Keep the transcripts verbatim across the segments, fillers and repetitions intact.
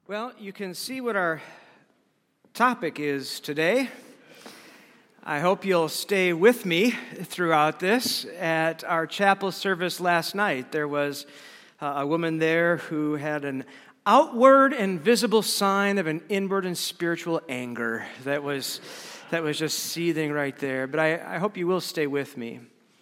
Well, you can see what our topic is today. I hope you'll stay with me throughout this. At our chapel service last night, there was uh, a woman there who had an outward and visible sign of an inward and spiritual anger that was that was just seething right there. But I, I hope you will stay with me.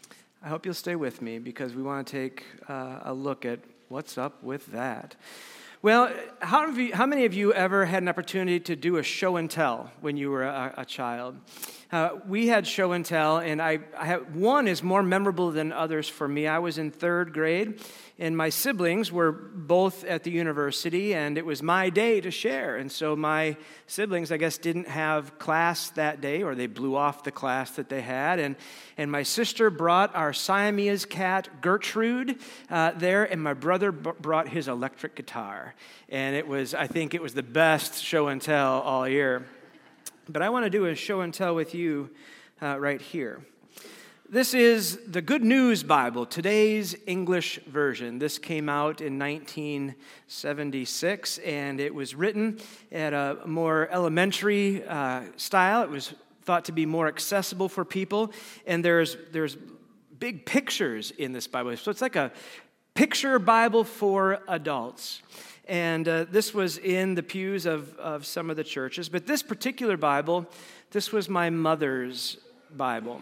I hope you'll stay with me because we want to take uh, a look at what's up with that. Well, how, have you, how many of you ever had an opportunity to do a show and tell when you were a, a child? Uh, we had show and tell, and I, I have, one is more memorable than others for me. I was in third grade, and my siblings were both at the university, and it was my day to share. And so my siblings, I guess, didn't have class that day, or they blew off the class that they had. And, and my sister brought our Siamese cat, Gertrude, uh, there, and my brother b- brought his electric guitar. And it was, I think it was the best show and tell all year. But I want to do a show and tell with you uh, right here. This is the Good News Bible, today's English version. This came out in nineteen seventy-six, and it was written at a more elementary uh, style. It was thought to be more accessible for people, and there's there's big pictures in this Bible. So it's like a picture Bible for adults. And uh, this was in the pews of, of some of the churches. But this particular Bible, this was my mother's Bible.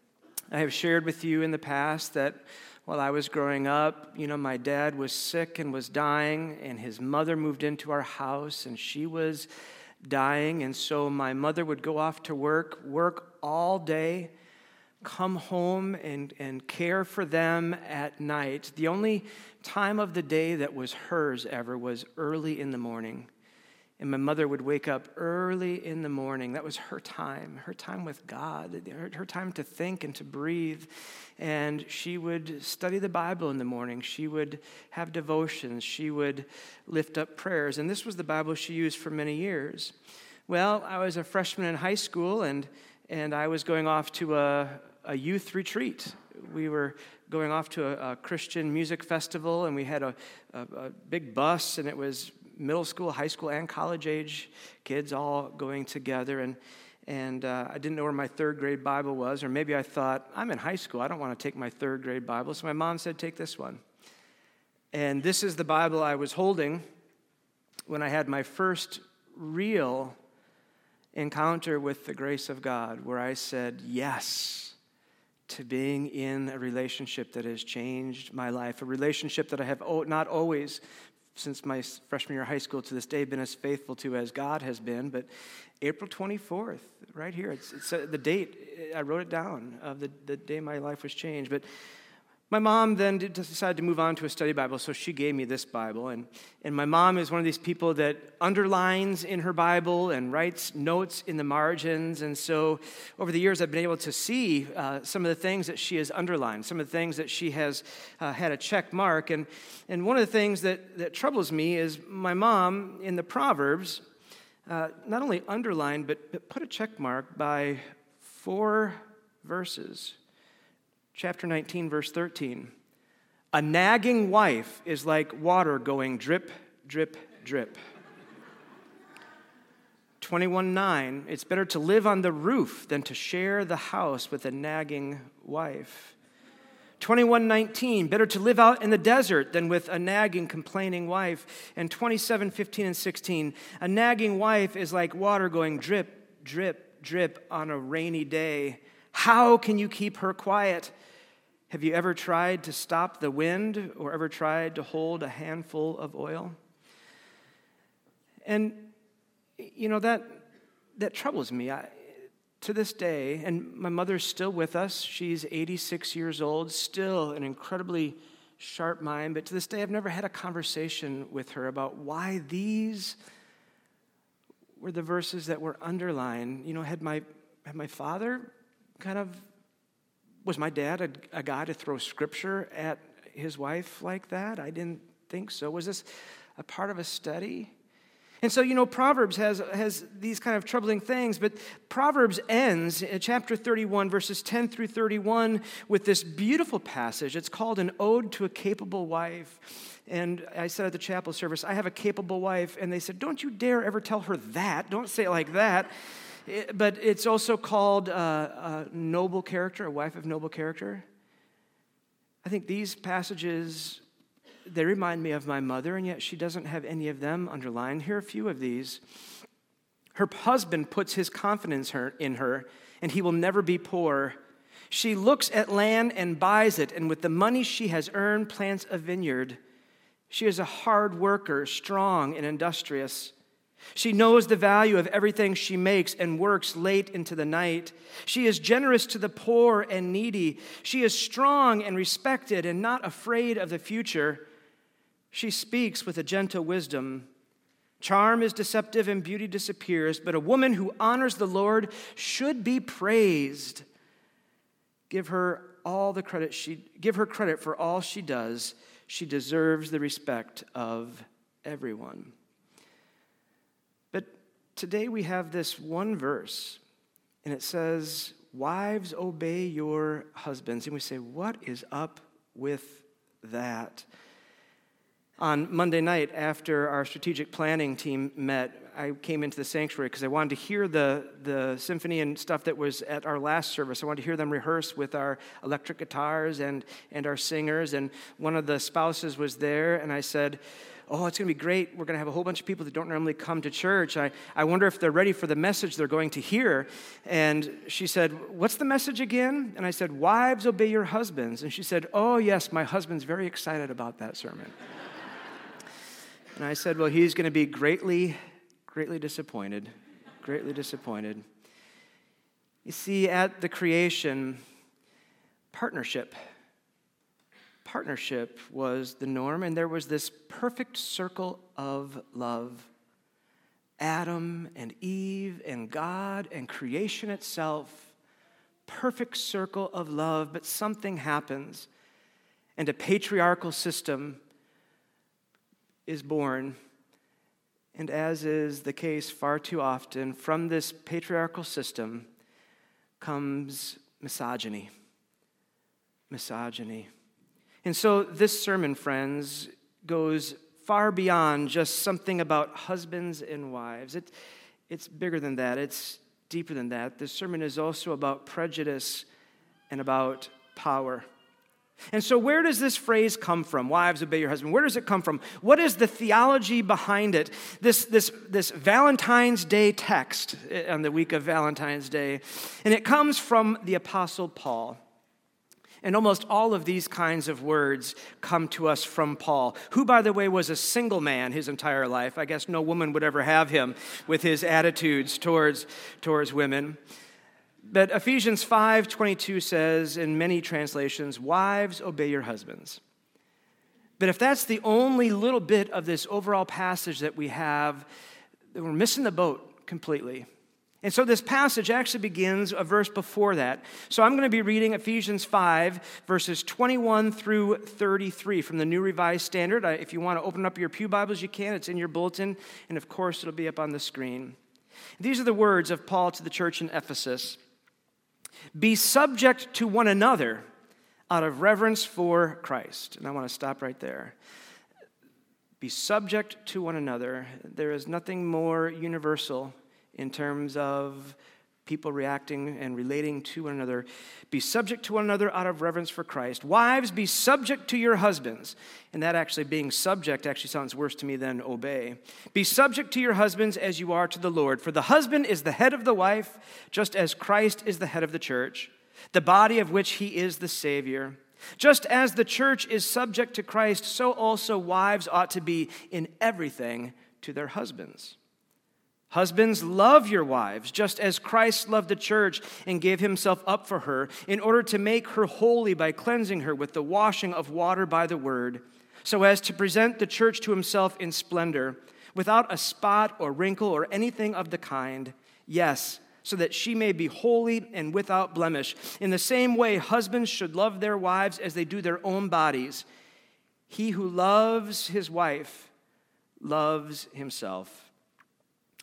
I have shared with you in the past that while I was growing up, you know, my dad was sick and was dying, and his mother moved into our house, and she was dying. And so my mother would go off to work, work all day, come home and, and care for them at night. The only time of the day that was hers ever was early in the morning. And my mother would wake up early in the morning. That was her time, her time with God, her, her time to think and to breathe. And she would study the Bible in the morning. She would have devotions. She would lift up prayers. And this was the Bible she used for many years. Well, I was a freshman in high school, and, and I was going off to a, a youth retreat. We were going off to a, a Christian music festival, and we had a, a, a big bus, and it was middle school, high school, and college age kids all going together. And and uh, I didn't know where my third grade Bible was, or maybe I thought, I'm in high school, I don't want to take my third grade Bible. So my mom said, take this one. And this is the Bible I was holding when I had my first real encounter with the grace of God, where I said yes to being in a relationship that has changed my life, a relationship that I have not always, since my freshman year of high school to this day, been as faithful to as God has been. But April twenty-fourth, right here, it's, it's uh, the date, I wrote it down, of the, the day my life was changed. But my mom then did decide to move on to a study Bible, so she gave me this Bible. And, and my mom is one of these people that underlines in her Bible and writes notes in the margins. And so over the years, I've been able to see uh, some of the things that she has underlined, some of the things that she has uh, had a check mark. And, and one of the things that, that troubles me is my mom in the Proverbs uh, not only underlined, but, but put a check mark by four verses. Chapter nineteen, verse thirteen. A nagging wife is like water going drip, drip, drip. twenty-one nine. It's better to live on the roof than to share the house with a nagging wife. twenty-one nineteen. Better to live out in the desert than with a nagging, complaining wife. And twenty-seven fifteen and sixteen. A nagging wife is like water going drip, drip, drip on a rainy day. How can you keep her quiet? Have you ever tried to stop the wind or ever tried to hold a handful of oil? And, you know, that that troubles me. I, to this day, and my mother's still with us. She's eighty-six years old, still an incredibly sharp mind. But to this day, I've never had a conversation with her about why these were the verses that were underlined. You know, had my had my father kind of, was my dad a, a guy to throw scripture at his wife like that? I didn't think so. Was this a part of a study? And so, you know, Proverbs has, has these kind of troubling things, but Proverbs ends in chapter thirty-one, verses ten through thirty-one, with this beautiful passage. It's called An Ode to a Capable Wife. And I said at the chapel service, I have a capable wife. And they said, don't you dare ever tell her that. Don't say it like that. It, but it's also called uh, a noble character, a wife of noble character. I think these passages, they remind me of my mother, and yet she doesn't have any of them underlined. Here are a few of these. Her husband puts his confidence in her, and he will never be poor. She looks at land and buys it, and with the money she has earned, plants a vineyard. She is a hard worker, strong and industrious. She knows the value of everything she makes and works late into the night. She is generous to the poor and needy. She is strong and respected and not afraid of the future. She speaks with a gentle wisdom. Charm is deceptive and beauty disappears, but a woman who honors the Lord should be praised. Give her all the credit she give her credit for all she does. She deserves the respect of everyone. But today we have this one verse, and it says, wives, obey your husbands. And we say, what is up with that? On Monday night, after our strategic planning team met, I came into the sanctuary because I wanted to hear the, the symphony and stuff that was at our last service. I wanted to hear them rehearse with our electric guitars and, and our singers. And one of the spouses was there, and I said, oh, it's going to be great. We're going to have a whole bunch of people that don't normally come to church. I, I wonder if they're ready for the message they're going to hear. And she said, what's the message again? And I said, wives, obey your husbands. And she said, oh, yes, my husband's very excited about that sermon. And I said, well, he's going to be greatly, greatly disappointed, greatly disappointed. You see, at the creation, partnership, partnership was the norm, and there was this perfect circle of love. Adam and Eve and God and creation itself, perfect circle of love, but something happens, and a patriarchal system is born, and as is the case far too often, from this patriarchal system comes misogyny. Misogyny. And so this sermon, friends, goes far beyond just something about husbands and wives. It, it's bigger than that. It's deeper than that. This sermon is also about prejudice and about power. And so where does this phrase come from? Wives, obey your husband. Where does it come from? What is the theology behind it? This, this, this Valentine's Day text on the week of Valentine's Day. And it comes from the Apostle Paul. And almost all of these kinds of words come to us from Paul, who, by the way, was a single man his entire life. I guess no woman would ever have him with his attitudes towards, towards women. But Ephesians five twenty-two says in many translations, wives, obey your husbands. But if that's the only little bit of this overall passage that we have, then we're missing the boat completely. And so this passage actually begins a verse before that. So I'm going to be reading Ephesians five, verses twenty-one through thirty-three from the New Revised Standard. If you want to open up your pew Bibles, you can. It's in your bulletin. And of course, it'll be up on the screen. These are the words of Paul to the church in Ephesus. Be subject to one another out of reverence for Christ. And I want to stop right there. Be subject to one another. There is nothing more universal in terms of people reacting and relating to one another. Be subject to one another out of reverence for Christ. Wives, be subject to your husbands. And that actually being subject actually sounds worse to me than obey. Be subject to your husbands as you are to the Lord. For the husband is the head of the wife, just as Christ is the head of the church, the body of which he is the Savior. Just as the church is subject to Christ, so also wives ought to be in everything to their husbands. Husbands, love your wives, just as Christ loved the church and gave himself up for her, in order to make her holy by cleansing her with the washing of water by the word, so as to present the church to himself in splendor, without a spot or wrinkle or anything of the kind. Yes, so that she may be holy and without blemish. In the same way, husbands should love their wives as they do their own bodies. He who loves his wife loves himself.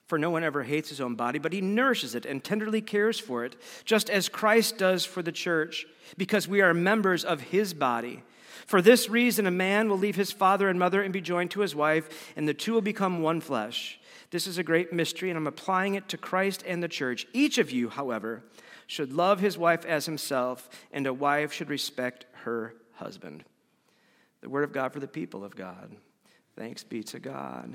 For no one ever hates his own body, but he nourishes it and tenderly cares for it, just as Christ does for the church, because we are members of his body. For this reason, a man will leave his father and mother and be joined to his wife, and the two will become one flesh. This is a great mystery, and I'm applying it to Christ and the church. Each of you, however, should love his wife as himself, and a wife should respect her husband. The word of God for the people of God. Thanks be to God.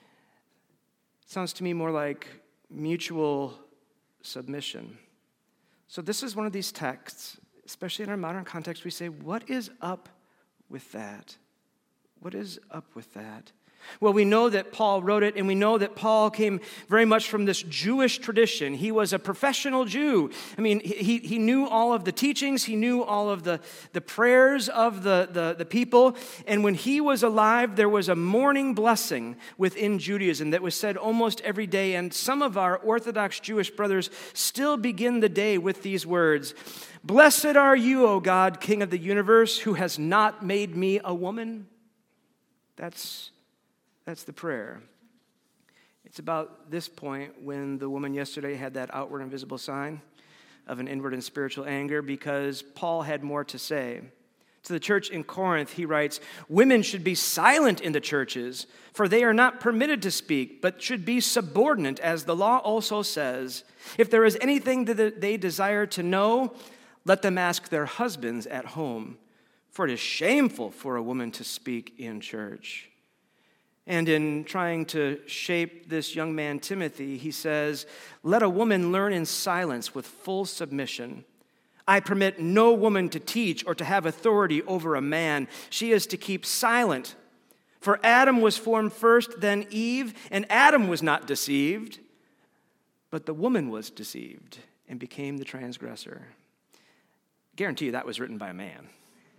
Sounds to me more like mutual submission. So this is one of these texts, especially in our modern context, we say, what is up with that? What is up with that? Well, we know that Paul wrote it, and we know that Paul came very much from this Jewish tradition. He was a professional Jew. I mean, he, he knew all of the teachings. He knew all of the, the prayers of the, the, the people. And when he was alive, there was a morning blessing within Judaism that was said almost every day. And some of our Orthodox Jewish brothers still begin the day with these words, "Blessed are you, O God, King of the universe, who has not made me a woman." That's That's the prayer. It's about this point when the woman yesterday had that outward and visible sign of an inward and spiritual anger, because Paul had more to say. To the church in Corinth, he writes, "Women should be silent in the churches, for they are not permitted to speak, but should be subordinate, as the law also says. If there is anything that they desire to know, let them ask their husbands at home, for it is shameful for a woman to speak in church." And in trying to shape this young man, Timothy, he says, "Let a woman learn in silence with full submission. I permit no woman to teach or to have authority over a man. She is to keep silent. For Adam was formed first, then Eve, and Adam was not deceived, but the woman was deceived and became the transgressor." Guarantee you that was written by a man.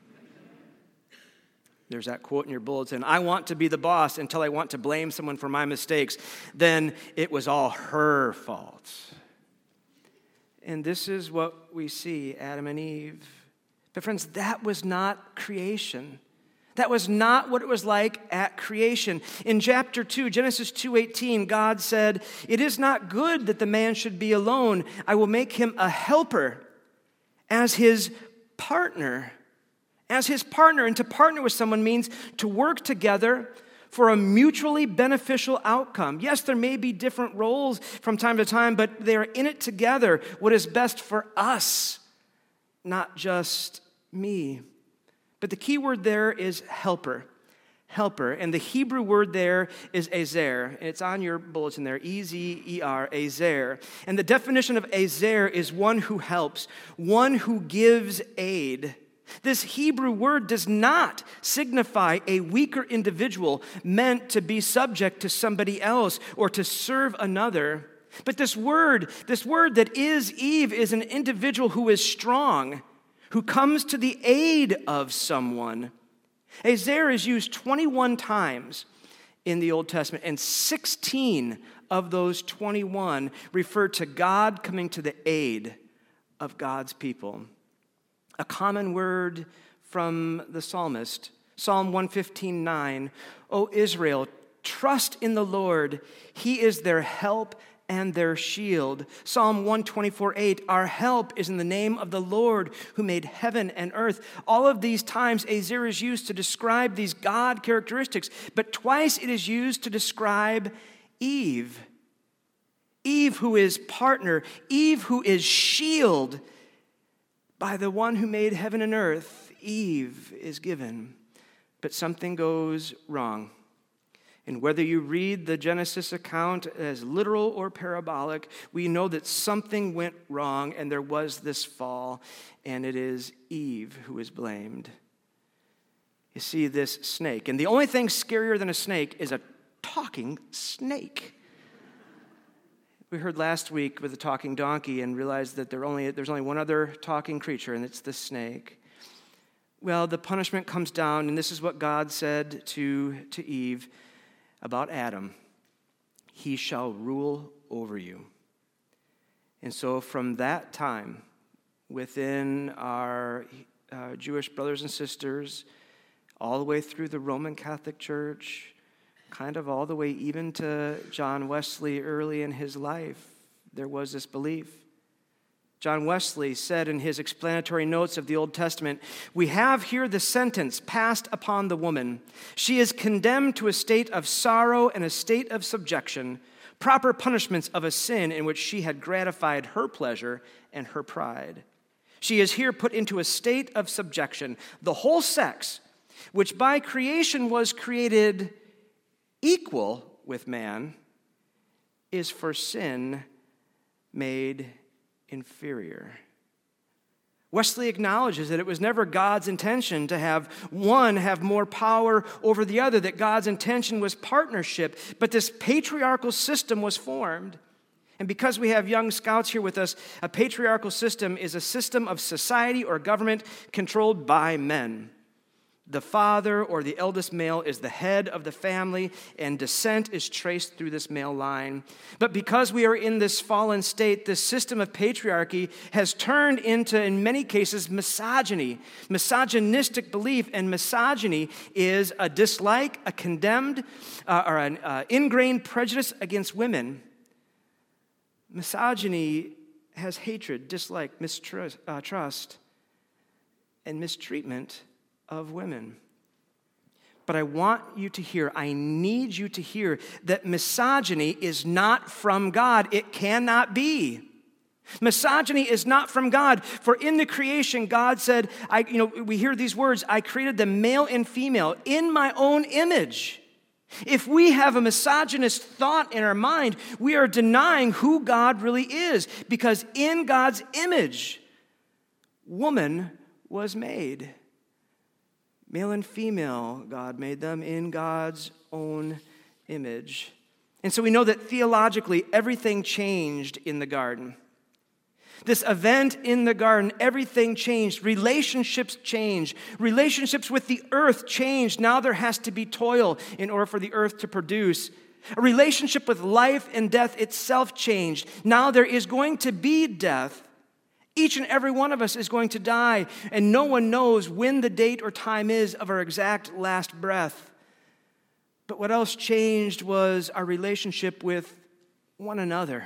There's that quote in your bulletin, "I want to be the boss until I want to blame someone for my mistakes. Then it was all her fault." And this is what we see, Adam and Eve. But friends, that was not creation. That was not what it was like at creation. In chapter two, Genesis two eighteen, God said, "It is not good that the man should be alone. I will make him a helper as his partner." As his partner, and to partner with someone means to work together for a mutually beneficial outcome. Yes, there may be different roles from time to time, but they are in it together, what is best for us, not just me. But the key word there is helper. Helper. And the Hebrew word there is ezer. It's on your bulletin there, E Z E R, ezer. And the definition of ezer is one who helps, one who gives aid. This Hebrew word does not signify a weaker individual meant to be subject to somebody else or to serve another. But this word, this word that is Eve, is an individual who is strong, who comes to the aid of someone. Ezer is used twenty-one times in the Old Testament, and sixteen of those twenty-one refer to God coming to the aid of God's people. A common word from the psalmist, Psalm one fifteen nine, "O Israel, trust in the Lord. He is their help and their shield." Psalm one twenty-four eight, "Our help is in the name of the Lord who made heaven and earth." All of these times, ezer is used to describe these God characteristics, but twice it is used to describe Eve. Eve, who is partner, Eve, who is shield. By the one who made heaven and earth, Eve is given. But something goes wrong. And whether you read the Genesis account as literal or parabolic, we know that something went wrong and there was this fall, and it is Eve who is blamed. You see this snake, and the only thing scarier than a snake is a talking snake. We heard last week with the talking donkey and realized that there only, there's only one other talking creature, and it's the snake. Well, the punishment comes down, and this is what God said to, to Eve about Adam. "He shall rule over you." And so from that time, within our uh, Jewish brothers and sisters, all the way through the Roman Catholic Church, kind of all the way even to John Wesley early in his life, there was this belief. John Wesley said in his explanatory notes of the Old Testament, "We have here the sentence passed upon the woman. She is condemned to a state of sorrow and a state of subjection, proper punishments of a sin in which she had gratified her pleasure and her pride. She is here put into a state of subjection. The whole sex, which by creation was created equal with man, is for sin made inferior." Wesley acknowledges that it was never God's intention to have one have more power over the other, that God's intention was partnership, but this patriarchal system was formed. And because we have young scouts here with us, a patriarchal system is a system of society or government controlled by men. The father or the eldest male is the head of the family, and descent is traced through this male line. But because we are in this fallen state, this system of patriarchy has turned into, in many cases, misogyny, misogynistic belief. And misogyny is a dislike, a condemned, uh, or an uh, ingrained prejudice against women. Misogyny has hatred, dislike, mistrust, uh, trust, and mistreatment of women. But I want you to hear, I need you to hear that misogyny is not from God. It cannot be. Misogyny is not from God. For in the creation, God said, I, you know, we hear these words, I created them male and female in my own image. If we have a misogynist thought in our mind, we are denying who God really is, because in God's image, woman was made. Male and female, God made them in God's own image. And so we know that theologically, everything changed in the garden. This event in the garden, everything changed. Relationships changed. Relationships with the earth changed. Now there has to be toil in order for the earth to produce. A relationship with life and death itself changed. Now there is going to be death. Each and every one of us is going to die, and no one knows when the date or time is of our exact last breath. But what else changed was our relationship with one another.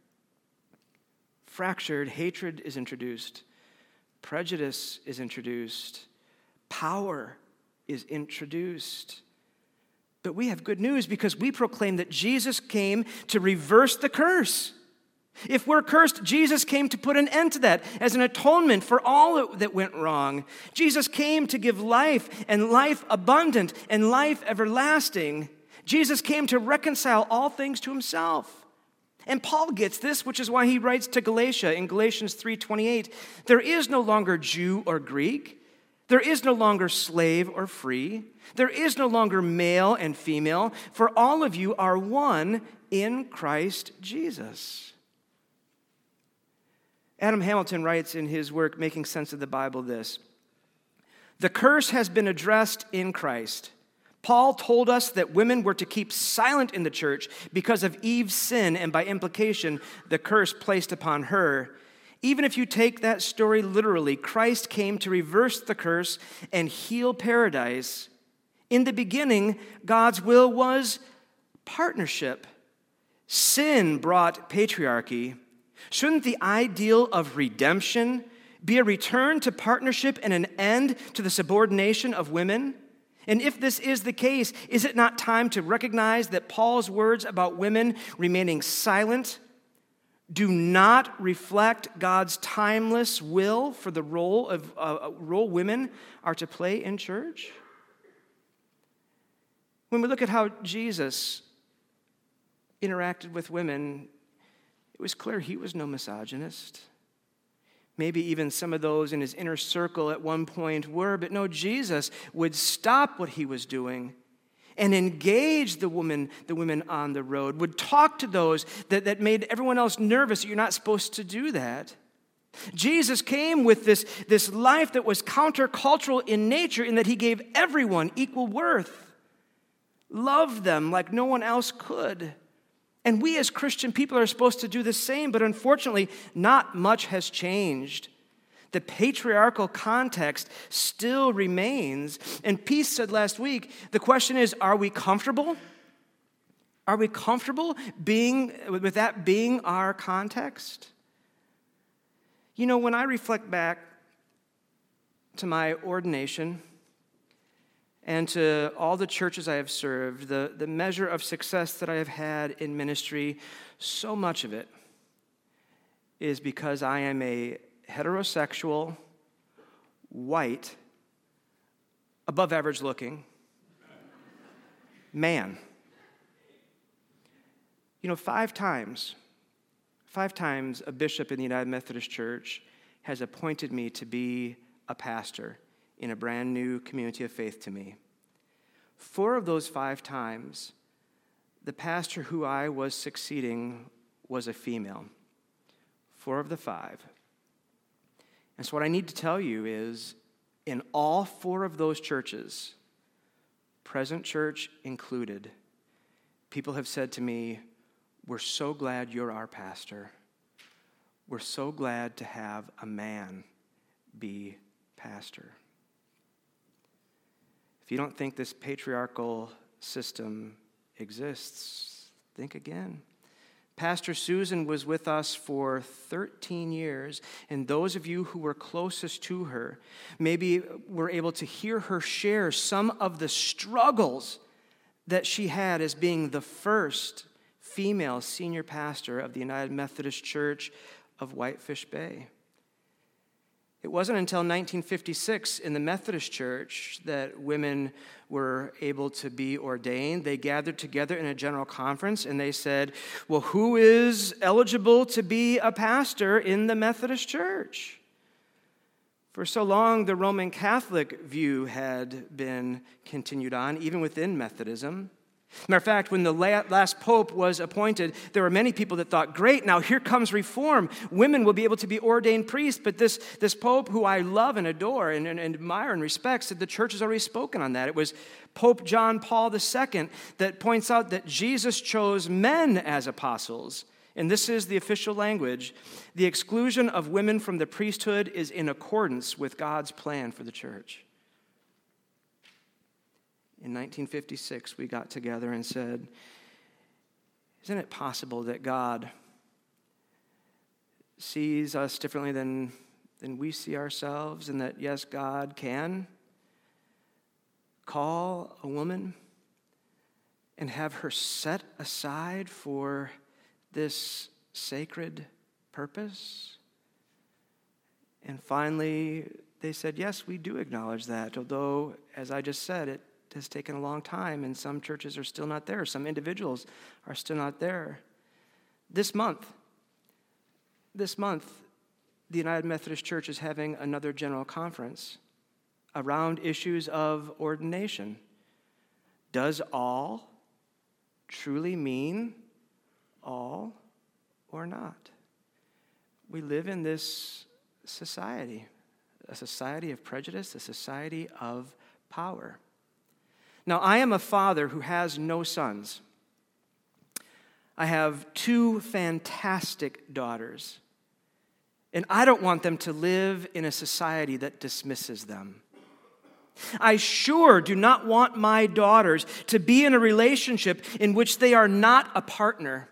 Fractured hatred is introduced. Prejudice is introduced. Power is introduced. But we have good news because we proclaim that Jesus came to reverse the curse. If we're cursed, Jesus came to put an end to that as an atonement for all that went wrong. Jesus came to give life, and life abundant, and life everlasting. Jesus came to reconcile all things to himself. And Paul gets this, which is why he writes to Galatia in Galatians three twenty-eight, there is no longer Jew or Greek. There is no longer slave or free. There is no longer male and female, for all of you are one in Christ Jesus. Adam Hamilton writes in his work, Making Sense of the Bible, this: the curse has been addressed in Christ. Paul told us that women were to keep silent in the church because of Eve's sin and by implication, the curse placed upon her. Even if you take that story literally, Christ came to reverse the curse and heal paradise. In the beginning, God's will was partnership. Sin brought patriarchy. Shouldn't the ideal of redemption be a return to partnership and an end to the subordination of women? And if this is the case, is it not time to recognize that Paul's words about women remaining silent do not reflect God's timeless will for the role of uh, role women are to play in church? When we look at how Jesus interacted with women, it was clear he was no misogynist. Maybe even some of those in his inner circle at one point were, but no, Jesus would stop what he was doing and engage the woman, the women on the road, would talk to those that, that made everyone else nervous. You're not supposed to do that. Jesus came with this, this life that was countercultural in nature, in that he gave everyone equal worth, loved them like no one else could. And we as Christian people are supposed to do the same, but unfortunately, not much has changed. The patriarchal context still remains. And Peace said last week, the question is, are we comfortable? Are we comfortable being with that being our context? You know, when I reflect back to my ordination and to all the churches I have served, the, the measure of success that I have had in ministry, so much of it is because I am a heterosexual, white, above average looking man. You know, five times, five times a bishop in the United Methodist Church has appointed me to be a pastor in a brand new community of faith to me. Four of those five times, the pastor who I was succeeding was a female. Four of the five. And so what I need to tell you is, in all four of those churches, Present Church included, people have said to me, we're so glad you're our pastor. We're so glad to have a man be pastor. If you don't think this patriarchal system exists, think again. Pastor Susan was with us for thirteen years, and those of you who were closest to her maybe were able to hear her share some of the struggles that she had as being the first female senior pastor of the United Methodist Church of Whitefish Bay. It wasn't until nineteen fifty-six in the Methodist Church that women were able to be ordained. They gathered together in a general conference and they said, well, who is eligible to be a pastor in the Methodist Church? For so long, the Roman Catholic view had been continued on, even within Methodism. Matter of fact, when the last pope was appointed, there were many people that thought, great, now here comes reform. Women will be able to be ordained priests. But this, this pope, who I love and adore and, and, and admire and respect, said the church has already spoken on that. It was Pope John Paul the Second that points out that Jesus chose men as apostles. And this is the official language. The exclusion of women from the priesthood is in accordance with God's plan for the church. In nineteen fifty-six, we got together and said, isn't it possible that God sees us differently than, than we see ourselves, and that, yes, God can call a woman and have her set aside for this sacred purpose? And finally, they said, yes, we do acknowledge that, although, as I just said, it has taken a long time, and some churches are still not there. Some individuals are still not there. This month, this month, the United Methodist Church is having another general conference around issues of ordination. Does all truly mean all or not? We live in this society, a society of prejudice, a society of power. Now, I am a father who has no sons. I have two fantastic daughters, and I don't want them to live in a society that dismisses them. I sure do not want my daughters to be in a relationship in which they are not a partner.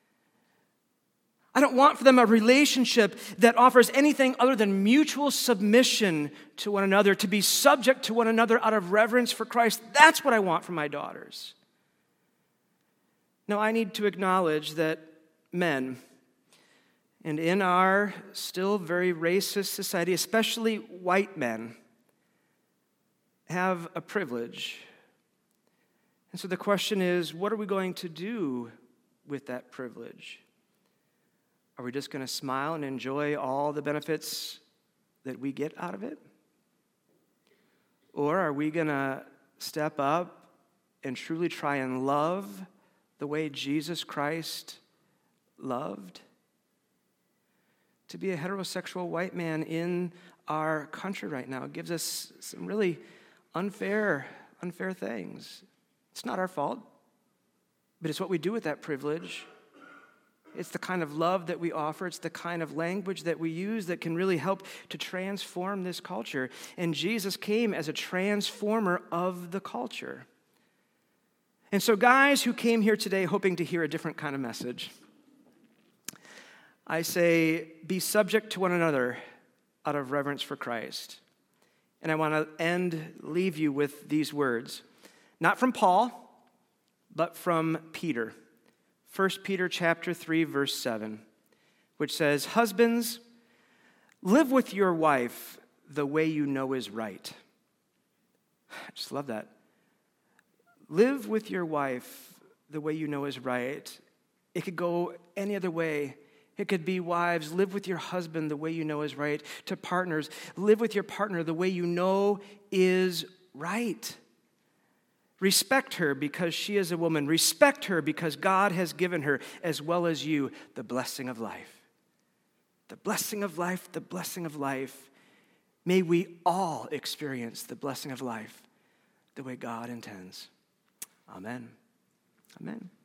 I don't want for them a relationship that offers anything other than mutual submission to one another, to be subject to one another out of reverence for Christ. That's what I want for my daughters. Now, I need to acknowledge that men, and in our still very racist society, especially white men, have a privilege. And so the question is, what are we going to do with that privilege? Are we just going to smile and enjoy all the benefits that we get out of it? Or are we going to step up and truly try and love the way Jesus Christ loved? To be a heterosexual white man in our country right now gives us some really unfair, unfair things. It's not our fault, but it's what we do with that privilege. It's the kind of love that we offer. It's the kind of language that we use that can really help to transform this culture. And Jesus came as a transformer of the culture. And so, guys who came here today hoping to hear a different kind of message, I say, be subject to one another out of reverence for Christ. And I want to end, leave you with these words, not from Paul, but from Peter. First Peter chapter three, verse seven, which says, husbands, live with your wife the way you know is right. I just love that. Live with your wife the way you know is right. It could go any other way. It could be, wives, live with your husband the way you know is right. To partners, live with your partner the way you know is right. Respect her because she is a woman. Respect her because God has given her, as well as you, the blessing of life. The blessing of life, the blessing of life. May we all experience the blessing of life the way God intends. Amen. Amen.